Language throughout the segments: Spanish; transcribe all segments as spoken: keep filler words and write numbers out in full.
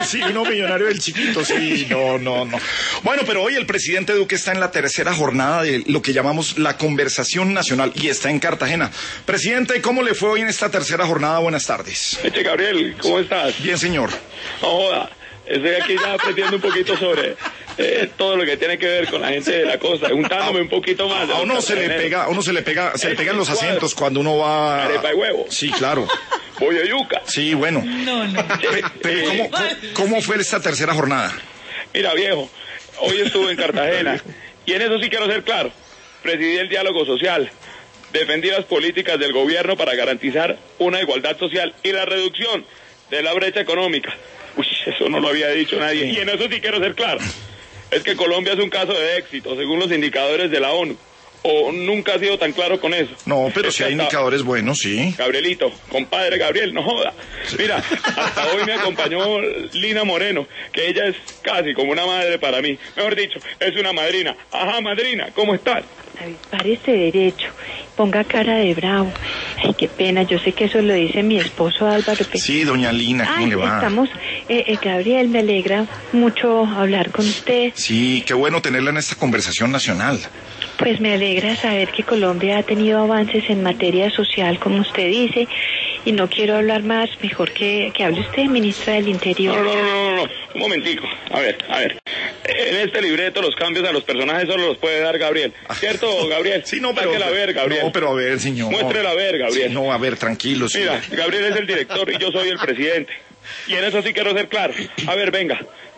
Sí, uno millonario del chiquito, sí, no, no, no. Bueno, pero hoy el presidente Duque está en la tercera jornada de lo que llamamos la conversación nacional y está en Cartagena. Presidente, ¿cómo le fue hoy en esta tercera jornada? Buenas tardes. Eche Gabriel, ¿cómo estás? Bien, señor. No joda, estoy aquí ya aprendiendo un poquito sobre eh, todo lo que tiene que ver con la gente de la costa, juntándome un poquito más. A uno se le pega, a uno se le pega, se le pegan los acentos cuando uno va. Arepa y huevo. Sí, claro. Pollo yuca. Sí, bueno. No, no. Pe- Pero ¿cómo, cómo, cómo fue esta tercera jornada? Mira, viejo, hoy estuve en Cartagena y en eso sí quiero ser claro. Presidí el diálogo social, defendí las políticas del gobierno para garantizar una igualdad social y la reducción de la brecha económica. Uy, eso no lo había dicho nadie y en eso sí quiero ser claro. Es que Colombia es un caso de éxito según los indicadores de la ONU. ¿O nunca ha sido tan claro con eso? No, pero Es si que hay hasta- indicadores buenos, sí. Gabrielito, compadre Gabriel, no joda. Mira, hasta hoy me acompañó Lina Moreno, que ella es casi como una madre para mí. Mejor dicho, es una madrina. Ajá, madrina, ¿cómo estás? David, párese derecho, ponga cara de bravo. Ay, qué pena, yo sé que eso lo dice mi esposo Álvaro. Pero... Sí, doña Lina, ¿cómo Ay, le va? estamos, eh, eh, Gabriel, me alegra mucho hablar con usted. Sí, qué bueno tenerla en esta conversación nacional. Pues me alegra saber que Colombia ha tenido avances en materia social, como usted dice, y no quiero hablar más, mejor que, que hable usted, ministra del Interior. No, no, no, no, no, un momentico. A ver, a ver. En este libreto los cambios a los personajes solo los puede dar Gabriel. ¿Cierto, Gabriel? Sí, no, pero... Sáquela a ver, Gabriel. No, pero a ver, señor. Muéstrela a ver, Gabriel. Sí, no, a ver, tranquilo. Sí. Mira, Gabriel es el director y yo soy el presidente. Y en eso sí quiero ser claro. A ver, venga.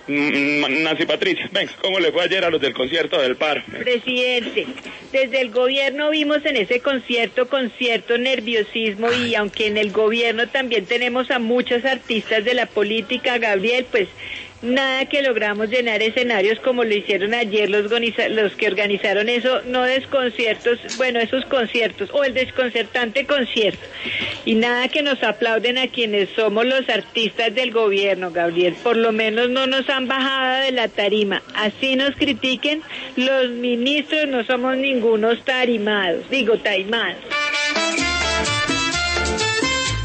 Mm, Nancy Patricia, venga, ¿cómo le fue ayer a los del concierto del paro? Presidente, desde el gobierno vimos en ese concierto con cierto nerviosismo y aunque en el gobierno también tenemos a muchos artistas de la política, Gabriel, pues nada que logramos llenar escenarios como lo hicieron ayer los, goniza- los que organizaron eso, no desconciertos, bueno, esos conciertos, o el desconcertante concierto. Y nada que nos aplauden a quienes somos los artistas del gobierno, Gabriel. Por lo menos no nos han bajado de la tarima. Así nos critiquen, los ministros no somos ningunos tarimados, digo taimados.